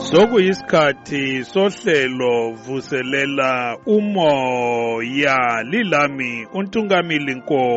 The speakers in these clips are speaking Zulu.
Sokuyisikhathi sohlelo vuselela umoya lilami uNtungamili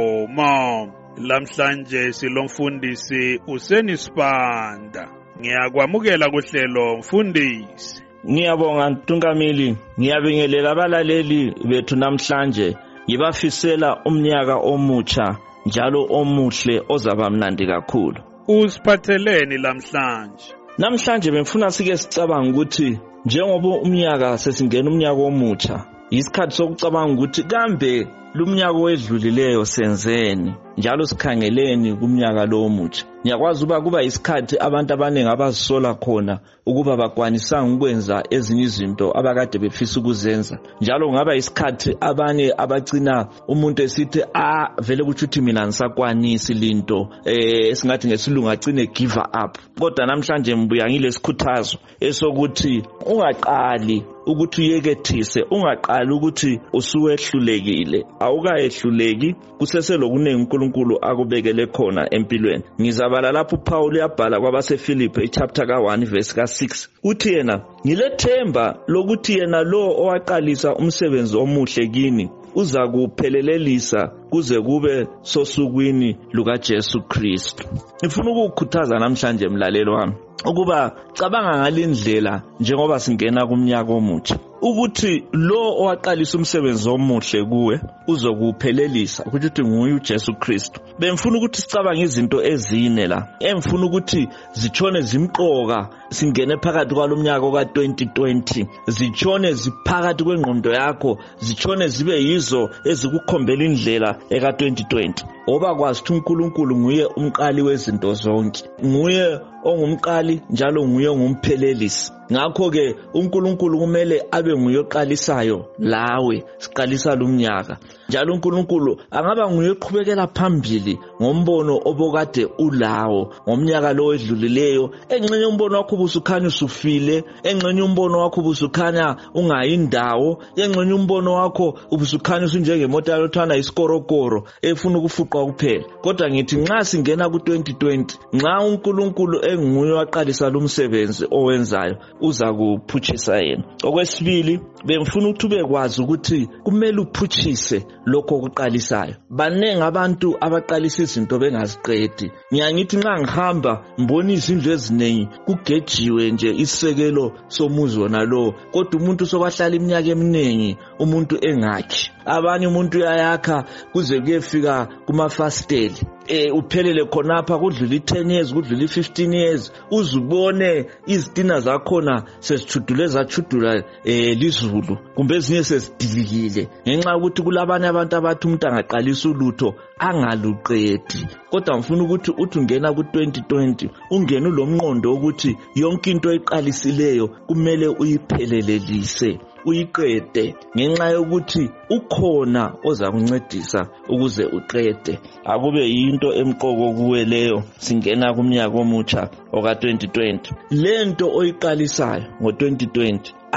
Nkomo. Lamhlanje silomfundisi uSenisibanda. Ngiyakwamukela kuhlelo mfundisi. Ngiyabonga Ntungamili, ngiyabingelela abalaleli bethu namhlanje. Ngibafisela umnyaka omutsha njalo omuhle ozaba mnandi kakhulu. Usiphatheleni lamhlanje? Namhlanje bengifuna sike sicabanga ukuthi njengoba umnyaka sesingena umnyaka omutsha, isikhathi sokucabanga ukuthi kambe lumnyaka owedlulileyo senzeni njalo sikhangeleni kumnyaka lo omutsha. Ngiyakwazi kuba isikhathi abantu abaningi abazisola khona ukuba bakwanisanga ukwenza ezinye izinto abakade befisa ukuzenza. Njalo kungaba isikhathi abanye abagcina umuntu esithi vele ukuthi mina ngisakwanisi linto esingathi ngesilungu agcine give up. Kodwa namhlanje ngibuya ngilesikhuthazo esokuthi ungaqali ukuthi uyekethise, ungaqali ukuthi usuwehlulekile. Awukayehluleki, kuseselokuningi uNkulunkulu akubekele khona empilweni. Ngizabala lapho uPaul uyabhala kwabaseFilipi chapter ka1 verse ka6. Uthi yena, ngilethemba lokuthi yena lo owaqalisa umsebenzi omuhle kini uza kuphelelelisa kuze kube sosukwini lukaJesu Kristu. Ngifuna ukukhuthaza namhlanje mlalelo wami ukuba cabanga ngalindlela njengoba singena kumnyaka omutsha ukuthi lo owaqalisa umsebenzi omuhle kuwe uzokuphelelisa ukuthi nguye uJesu Kristu. Bengifuna ukuthi sicabange izinto ezine la engifuna ukuthi zichone zimqoka singene phakathi kwalomnyaka ka2020, zichone ziphakathi kwengqondo yakho, zichone zibe yizo ezikukhombela indlela eka2020. Oba kwazi ukuthi uNkulunkulu nguye umqali wezinto zonke, nguye ongumqali njalo nguye ongumphelelisi. Ngakho ke uNkulunkulu kumele abe nguye oqalisayo lawe siqalisa lumnyaka. Njalo uNkulunkulu angaba nguye oqhubekela phambili ngombono obokade ulawo ngomnyaka lo edlulileyo. Engxenye umbono wakho ubusukhanya usufile, engxenye umbono wakho ubusukhanya ungayindawo, engxenye umbono wakho ubusukhanya usunjengemoto yalothana isikorokoro efuna ukufuqwa kuphela. Kodwa ngithi nxa singena ku2020, nxa uNkulunkulu enguye waqalisa lo msebenzi owenzayo, uza kuphutshisa yena. Okwesibili, bengifuna ukuthi ubekwazi ukuthi kumele uphutshise lokho okuqalisayo. Banengi abantu abaqalisa izinto bengaziqedi. Ngiyangithi nxa ngihamba mbona izindlu eziningi kugejiwe nje isekelo somuzi wona lo, kodwa umuntu sokwahlala iminyaka eminingi umuntu engakhi. Abanye umuntu uyayakha kuze kuyefika kumafasteli, uphelele khonapha kudlula 10 years, kudlula 15 years, uzubone izitina zakhona sesithudule zathudula lizulu, kumbe ezinye sesidilikile ngenxa ukuthi kulabanye abantu abathi umuntu angaqalisa ulutho angaluqedi. Kodwa ngifuna ukuthi uthi ungena ku2020 ungene lomqondo ukuthi yonke into oyiqalisileyo kumele uyiphelelelise, uyiqede, ngenxa yokuthi ukhona oza kuncedisa ukuze uqede. Akube yinto emqoko kuwe leyo singena kumnyaka omutsha oka2020. Lento oyiqalisayo ngo2020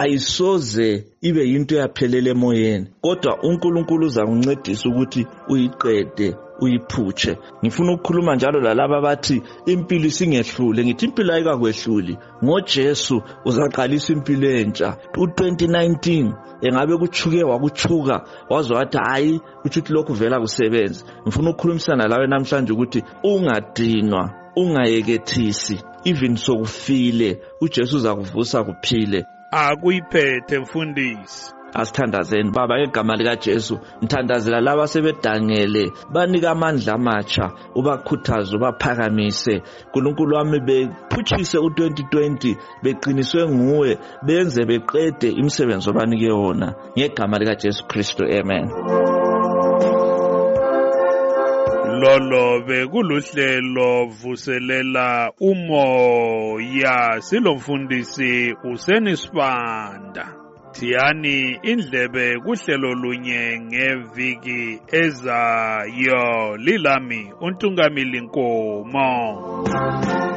ayisoze ibe yinto yaphelele emoyeni, kodwa uNkulunkulu uza kuncedisa ukuthi uyiqede, uyiphutshe. Ngifuna ukukhuluma njalo lalabo abathi impilo isingehlule. Ngithi impilo ayikakwehluli, ngoJesu uzaqalisa impilo entsha. U2019 engabe kuchuke wakuchuka wazwa wathi hayi ukuthi lokhu vela kusebenza. Ngifuna ukukhulumisana lawe namhlanje ukuthi ungadinwa, ungayekethisi, even sokufile uJesu uzakuvusa kuphile. Akuyiphethe mfundisi. Asithandazeni Baba ngegama likaJesu, ngithandazela laba sebedangele, banika amandla amatsha, ubakhuthaze, ubaphakamise. uNkulunkulu wami bephutshise u2020 beqiniswe nguwe, benze beqede imisebenzi obanike yona ngegama likaJesu Kristu, amen. Lolo bekuluhlelo vuselela umoya silomfundisi uSenisibanda. Thiyani indlebe kuhlelo lunye ngeviki ezayo. Lilami uNtungamili Nkomo.